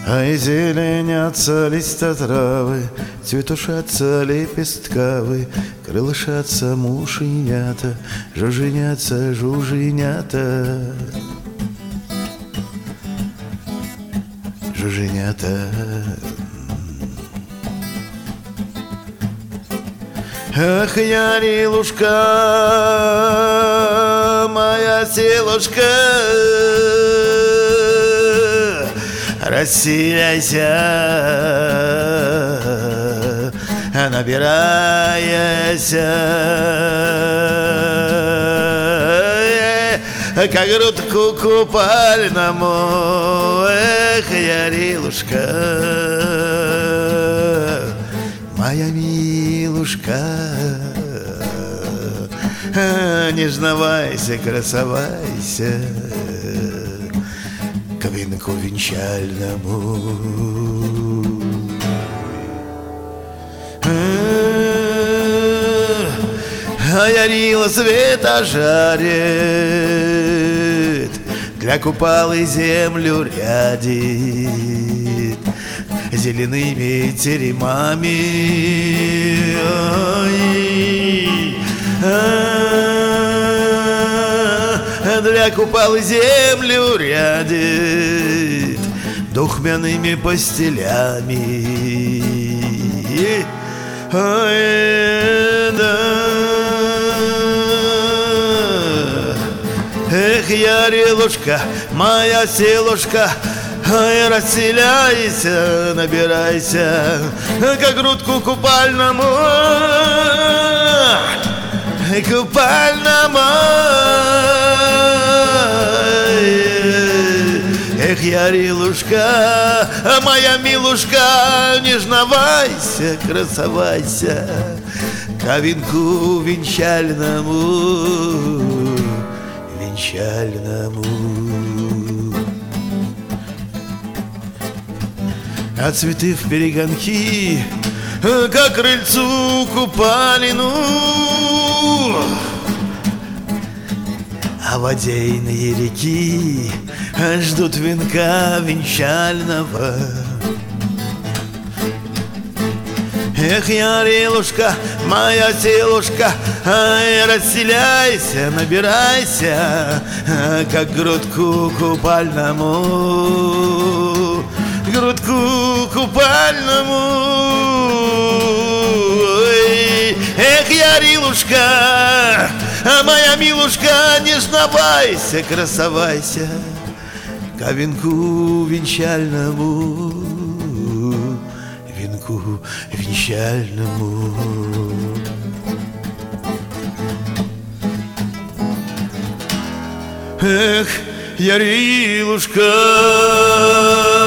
Ай, зеленятся листья травы, цветушатся лепесткавы, крылышатся мушенята, жужжинятся жужжинята, жужжинята. Ах, Ярилушка, моя селушка, расселяйся, набирайся, как грудку купальному. Эх, Ярилушка, моя милушка, нежновайся, красовайся к венку венчальному. А Ярила света жарит, для купалы землю рядит зелеными теремами. Для купалы землю рядит духмяными постелями. Эх, Ярилушка, моя селушка, ай, расселяйся, набирайся, как грудку купальному, купальному. Эх, Ярилушка, моя милушка, нежновайся, красовайся к венку венчальному, венчальному. А цветы в перегонки, как крыльцу купалину, а водейные реки ждут венка венчального. Эх, Ярилушка, моя селушка, ай, расселяйся, набирайся, как грудку купальному, грудку купальному. Эх, Ярилушка, моя милушка, нежновайся, красовайся к венку венчальному, венку венчальному. Эх, Ярилушка.